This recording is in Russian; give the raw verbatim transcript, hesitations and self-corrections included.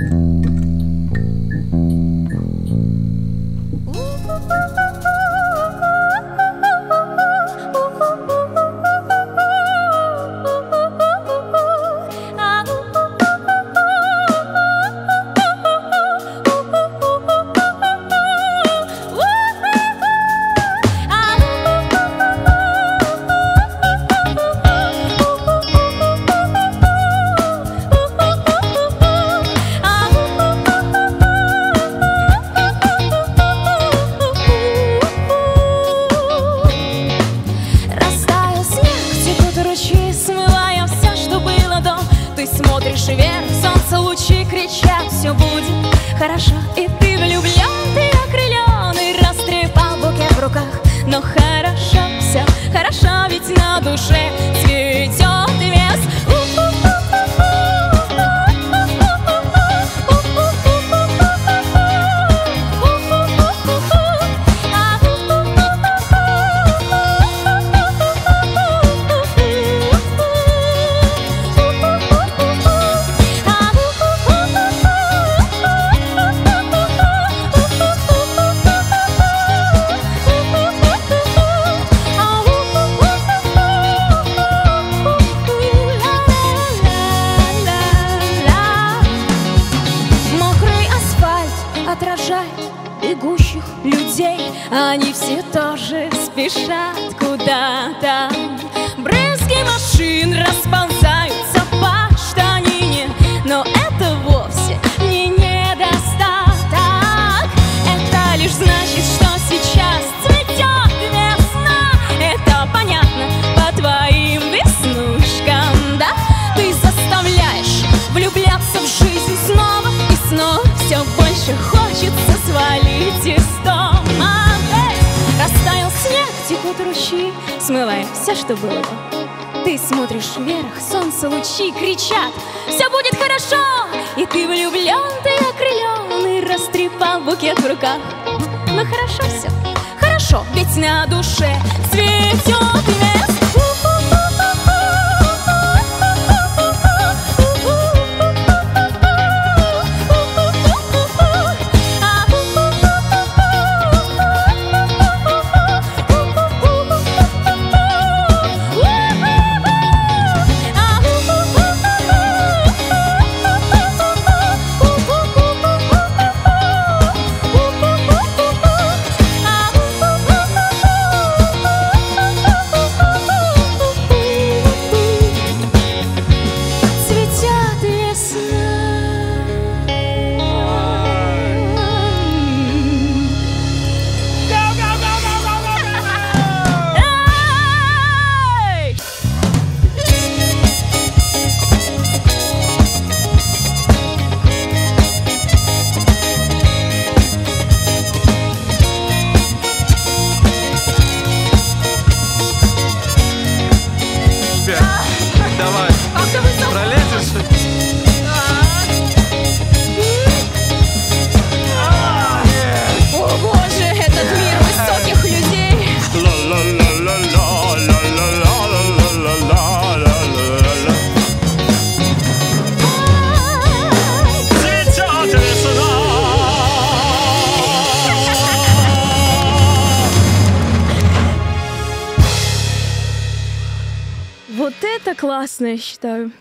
Смывая все, что было до. Ты смотришь вверх, солнце лучи кричат: все будет хорошо. И ты влюблен, ты окрылен, и растрепал букет в руках. Но хорошо, все хорошо, ведь на душе цветет вес. Отражает бегущих людей, они все тоже спешат куда-то. Брызги машин расползаются по штанине, но это вовсе не недостаток. Это лишь значит, что сейчас цветет весна. Это понятно по твоим веснушкам, да? Ты заставляешь влюбляться в жизнь снова и снова. Все больше хочется свалить из дома. Растаял снег, текут ручьи, смывая все, что было. Ты смотришь вверх, солнце лучи кричат: все будет хорошо. И ты влюблен, ты окрылен, и растрепал букет в руках. Но хорошо все, хорошо, ведь на душе цветет вес. Давай, пролезешь? О боже, этот мир высоких людей. Цветет весна. Вот это классно, я считаю.